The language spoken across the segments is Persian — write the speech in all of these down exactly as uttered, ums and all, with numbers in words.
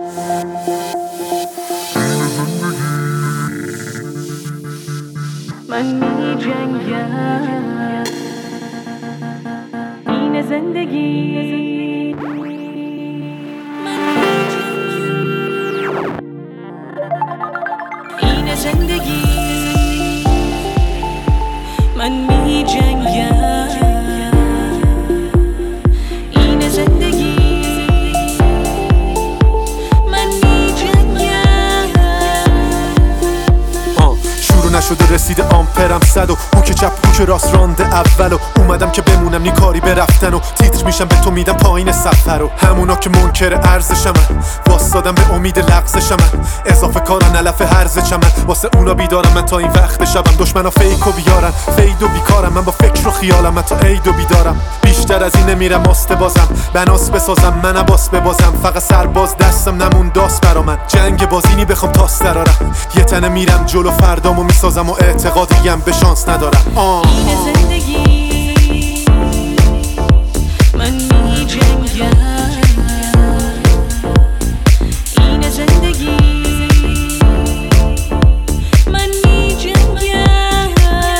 من می جنگم، این زندگی. من می جنگم، این زندگی. من می جنگم، این زندگی. نشده رسیده آمپرم صد و اون که چپ اون که راست رانده اول و اومدم که بمونم نی کاری به رفتن و تیتر میشم به تو میدم پایین سفر و همونا که منکر ارزشم من واسادم به امید لغزشم من اضافه کارن علف هرزشم من واسه اونا بیدارم من تا این وقت شبم دشمنا فیک و بیارن فید و بیکارم من با فکر و خیالم من تا عید و بیدارم بیشتر از این نمیرم آسته بازم بناس بسازم من عباس ببازم فقط سرباز دستم نمون داست برا من جنگ بازینی بخوام تاس درارم یه تنه میرم جلو فردامو میسازم و اعتقادیم به شانس ندارم آه. این زندگی. من می جنگم، این زندگی. من می جنگم،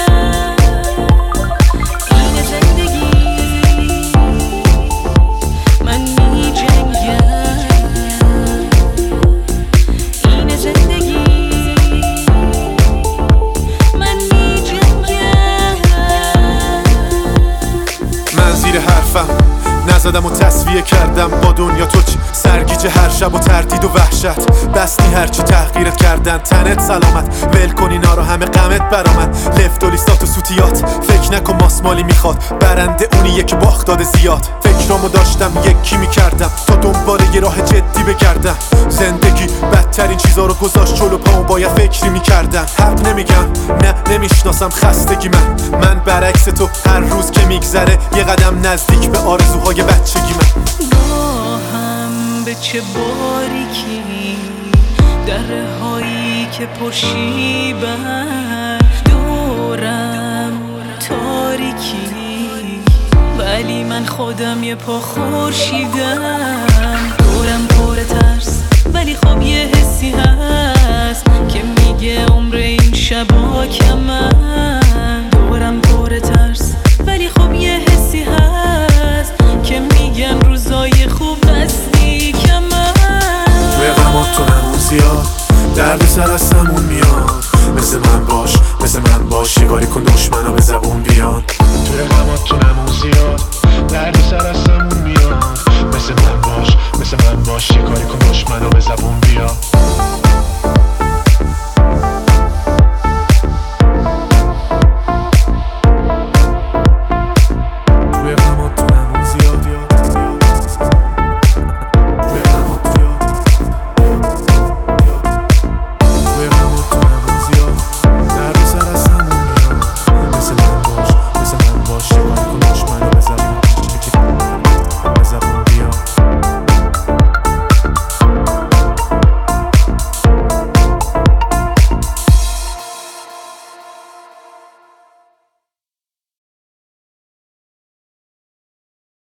این زندگی. من می جنگم، این زندگی. زیر حرفم نزدم و تصفیه کردم با دنیا تو چی سرگیجه هر شب و تردید و وحشت بستی هرچی تحقیرت کردن تنت سلامت ول کن اینا رو همه غمت برامد لفت و لیستات و سوتیات فکر نکن ماسمالی میخواد برنده اونیه که باخت داده زیاد فکرامو داشتم یکی میکردم تا دنبال یه راه جدی بگردم زندگی بدترین چیزا رو گذاشت جلو پامو باید فکری میکردم حق نمیگم نه نمیشناسم خستگی من من برعکس تو هر روز که میگذره یه قدم نزدیک به آرزوهای بچگی من گاهم به چه باریکی دره هایی که پرشیبن دورم تاریکی ولی من خودم یه پا خورشیدم دورم پر ترس ولی خب یه حسی هست که میگه عمر این شبا کمن دورم پر ترس ولی خب یه حسی هست که میگن روزای خوب دستی کمن توی غمات تو نمون زیاد درد سر از سمون میاد مثل من باش مثل من باش شکاری کن دشمنا به زبون بیان توی غمات تو نمون زیاد درد سر از سمون میاد مثل من باش مثل من باش شکاری کن دشمنا به زبون بیان